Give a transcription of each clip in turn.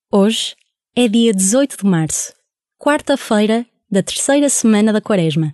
Hoje é dia 18 de março, quarta-feira da terceira semana da Quaresma.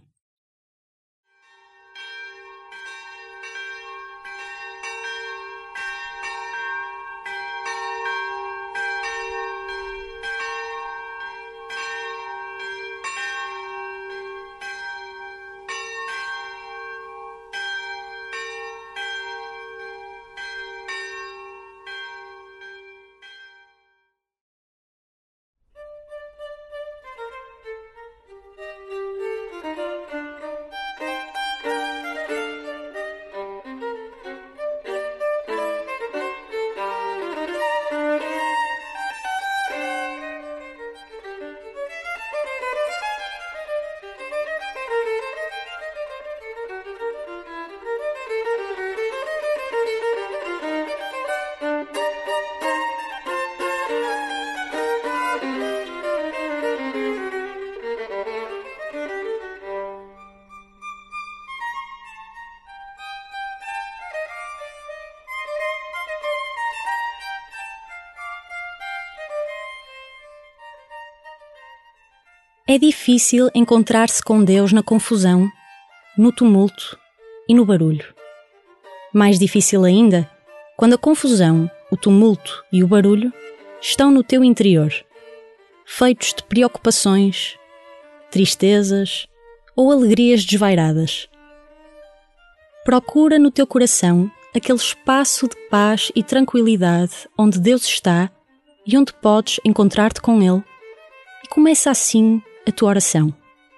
É difícil encontrar-se com Deus na confusão, no tumulto e no barulho. Mais difícil ainda, quando a confusão, o tumulto e o barulho estão no teu interior, feitos de preocupações, tristezas ou alegrias desvairadas. Procura no teu coração aquele espaço de paz e tranquilidade onde Deus está e onde podes encontrar-te com Ele, e começa assim a tua oração.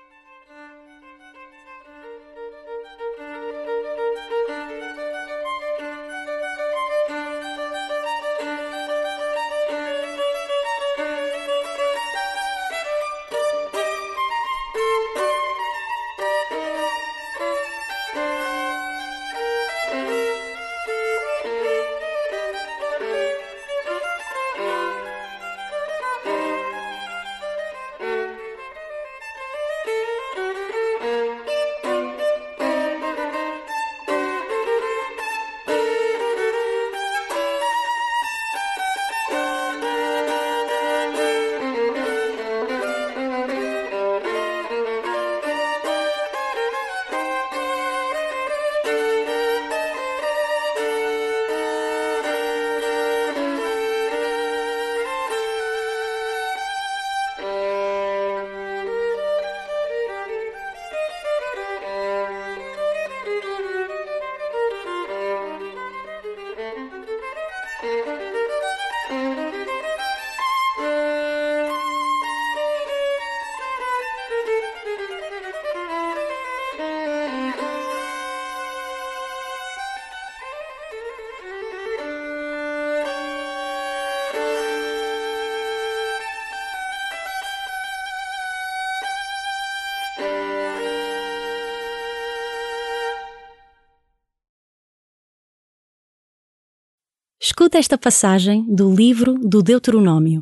Escuta esta passagem do livro do Deuteronômio.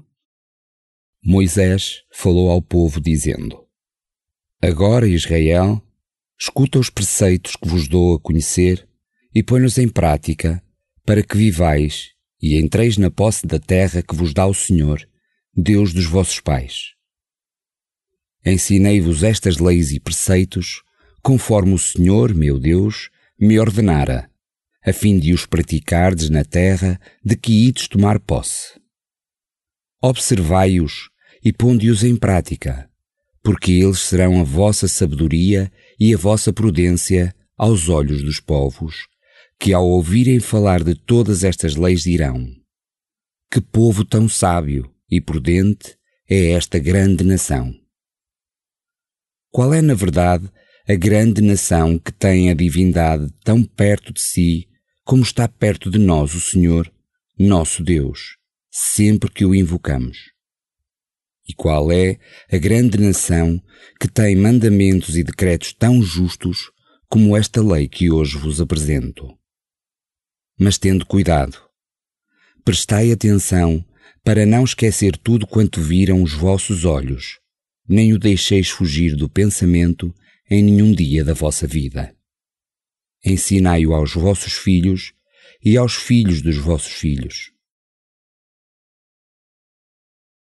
Moisés falou ao povo dizendo: Agora, Israel, escuta os preceitos que vos dou a conhecer e põe-nos em prática, para que vivais e entreis na posse da terra que vos dá o Senhor, Deus dos vossos pais. Ensinei-vos estas leis e preceitos, conforme o Senhor, meu Deus, me ordenara, a fim de os praticardes na terra de que ides tomar posse. Observai-os e ponde-os em prática, porque eles serão a vossa sabedoria e a vossa prudência aos olhos dos povos, que ao ouvirem falar de todas estas leis dirão: Que povo tão sábio e prudente é esta grande nação! Qual é, na verdade, a grande nação que tem a divindade tão perto de si, como está perto de nós o Senhor, nosso Deus, sempre que o invocamos? E qual é a grande nação que tem mandamentos e decretos tão justos como esta lei que hoje vos apresento? Mas tende cuidado, prestai atenção para não esquecer tudo quanto viram os vossos olhos, nem o deixeis fugir do pensamento em nenhum dia da vossa vida. Ensinai-o aos vossos filhos e aos filhos dos vossos filhos.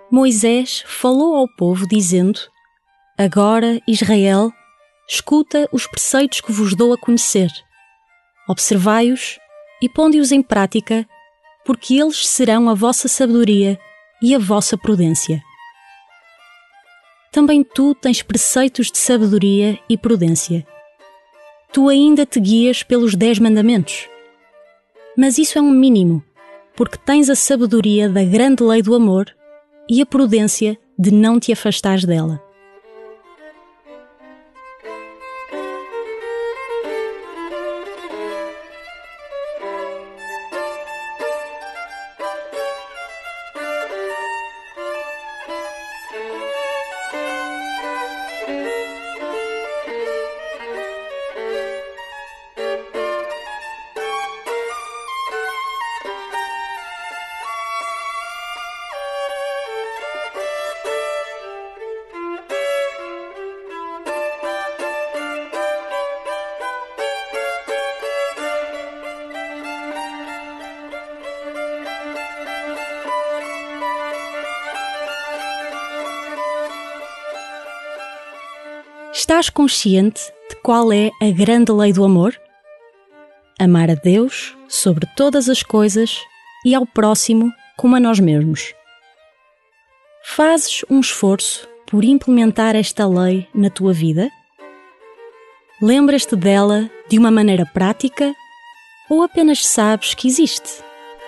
Moisés falou ao povo dizendo: Agora, Israel, escuta os preceitos que vos dou a conhecer. Observai-os e ponde-os em prática, porque eles serão a vossa sabedoria e a vossa prudência. Também tu tens preceitos de sabedoria e prudência. Tu ainda te guias pelos 10 mandamentos. Mas isso é um mínimo, porque tens a sabedoria da grande lei do amor e a prudência de não te afastares dela. Estás consciente de qual é a grande lei do amor? Amar a Deus sobre todas as coisas e ao próximo como a nós mesmos. Fazes um esforço por implementar esta lei na tua vida? Lembras-te dela de uma maneira prática ou apenas sabes que existe?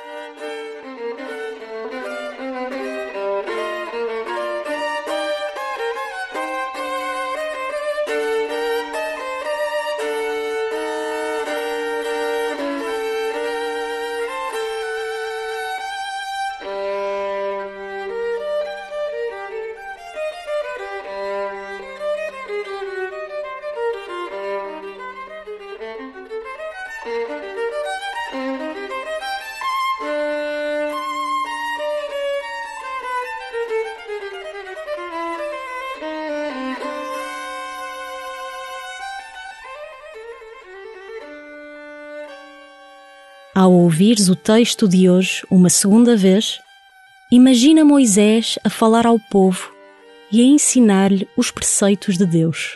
Ao ouvires o texto de hoje uma segunda vez, imagina Moisés a falar ao povo e a ensinar-lhe os preceitos de Deus.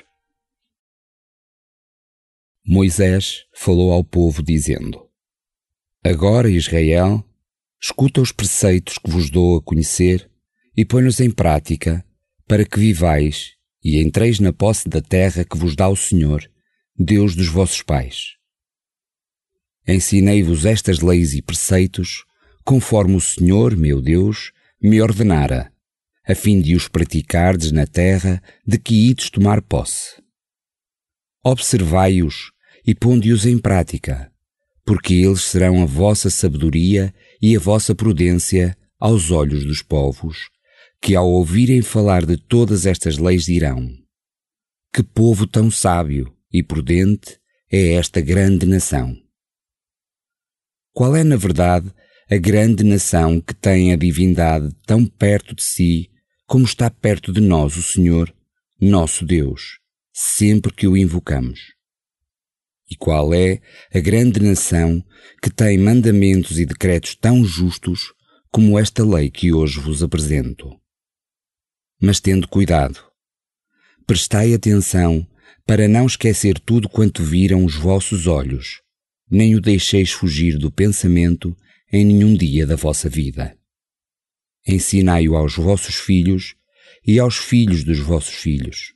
Moisés falou ao povo dizendo: Agora, Israel, escuta os preceitos que vos dou a conhecer e põe-nos em prática, para que vivais e entreis na posse da terra que vos dá o Senhor, Deus dos vossos pais. Ensinei-vos estas leis e preceitos, conforme o Senhor, meu Deus, me ordenara, a fim de os praticardes na terra de que ides tomar posse. Observai-os e ponde-os em prática, porque eles serão a vossa sabedoria e a vossa prudência aos olhos dos povos, que ao ouvirem falar de todas estas leis dirão: Que povo tão sábio e prudente é esta grande nação! Qual é, na verdade, a grande nação que tem a divindade tão perto de si como está perto de nós o Senhor, nosso Deus, sempre que o invocamos? E qual é a grande nação que tem mandamentos e decretos tão justos como esta lei que hoje vos apresento? Mas tende cuidado. Prestai atenção para não esquecer tudo quanto viram os vossos olhos, nem o deixeis fugir do pensamento em nenhum dia da vossa vida. Ensinai-o aos vossos filhos e aos filhos dos vossos filhos.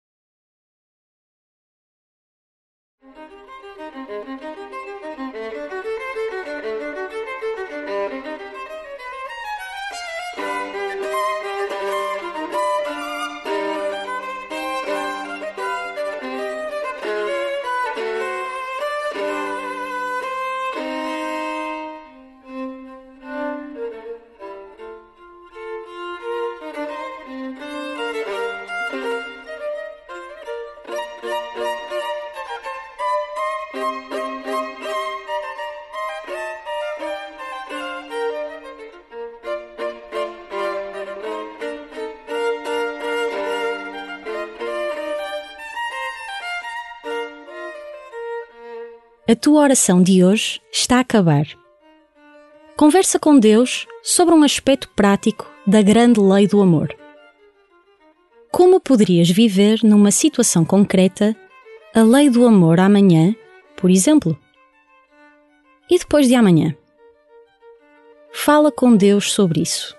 A tua oração de hoje está a acabar. Conversa com Deus sobre um aspecto prático da grande lei do amor. Como poderias viver numa situação concreta a lei do amor amanhã, por exemplo? E depois de amanhã? Fala com Deus sobre isso.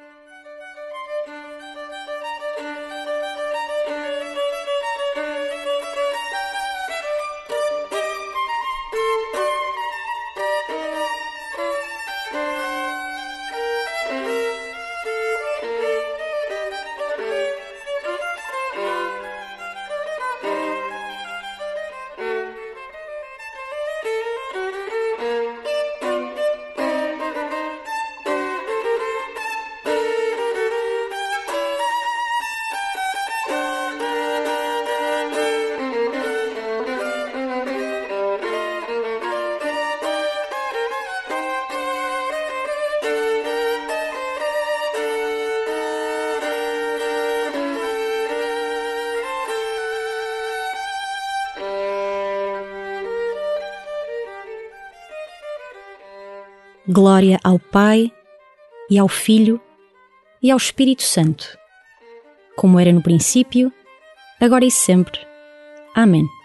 Glória ao Pai, e ao Filho, e ao Espírito Santo, como era no princípio, agora e sempre. Amém.